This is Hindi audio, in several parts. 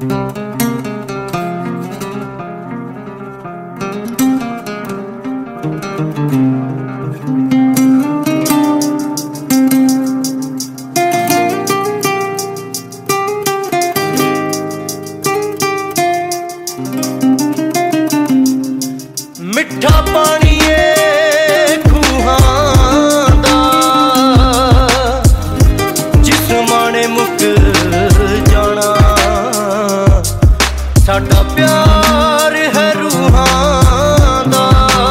मिठा पानी खूहां दा जिस माने मुक जाना, साडा प्यार है रूहां दा,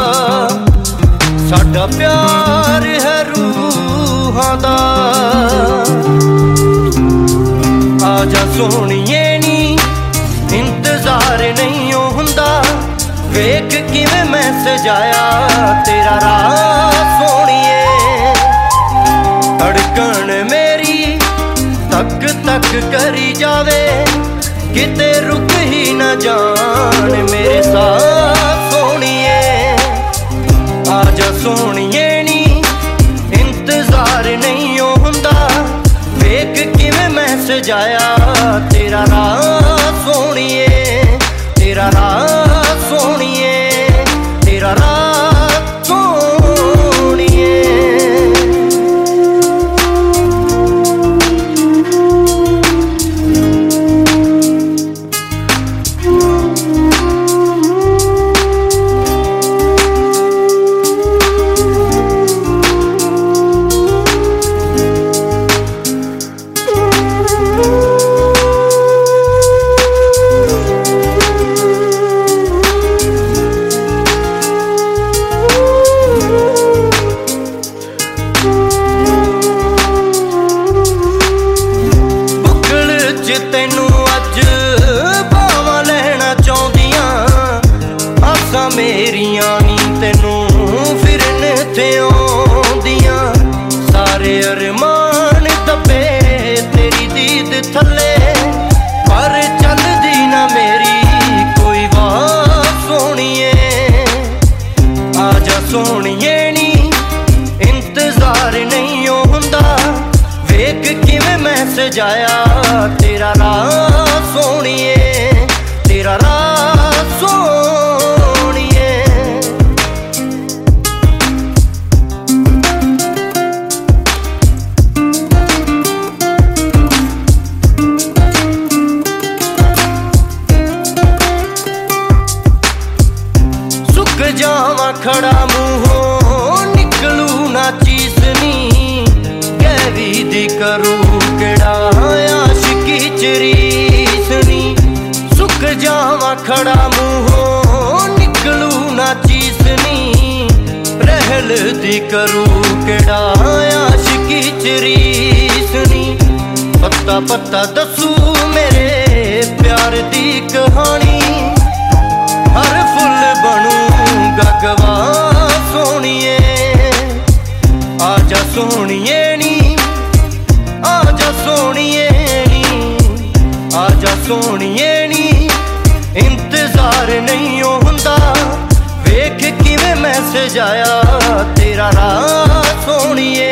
साडा प्यार है रूहां दा। आजा सोहणिए नी इंतजार नहीं हुंदा, वेख किवें मैं सजाया तेरा राह सोहणिए। धड़कन मेरी तक तक करी जावे, किते रुक ही न जान मेरे साथ सोहणिए। आजा सोहणिए नी इंतजार नहीं हुंदा, वेख किवें मैं सजाया तेरा राह सोहणिए, तेरा राह सोहणिए, तेरा राह सोहणिए। तेनू अज भावां लैना चाहुंदियां, आसां मेरियां नी तेनू फिरन ते आउंदियां। सारे अरमान दबे तेरी दीद थल्ले, पर चलदी ना मेरी कोई वाह सोहणिए। आजा सोहणिए नी इंतजार नहीं हुंदा, वेख किवें मैं सजाया तेरा राह सोहणिए, तेरा राह सोहणिए। सुक जावां खड़ा मूंहों निकलू ना चीसनी, कैवी दी करू केड़ा आशिकी चरीसनी। सुक जावां खड़ा मूंहों निकलू ना चीसनी, रहल दी करू केड़ा आशिकी चरीसनी। पत्ता पत्ता दसू मेरे प्यार दी कहानी, हर फुल बनूंगा गवाह सोहणिए। आजा सोहणिए नी, आजा सोहणिए नी, आजा सोहणिए नी इंतजार नहीं हुंदा, वेख किवें मैं सजाया तेरा राह सोहणिए,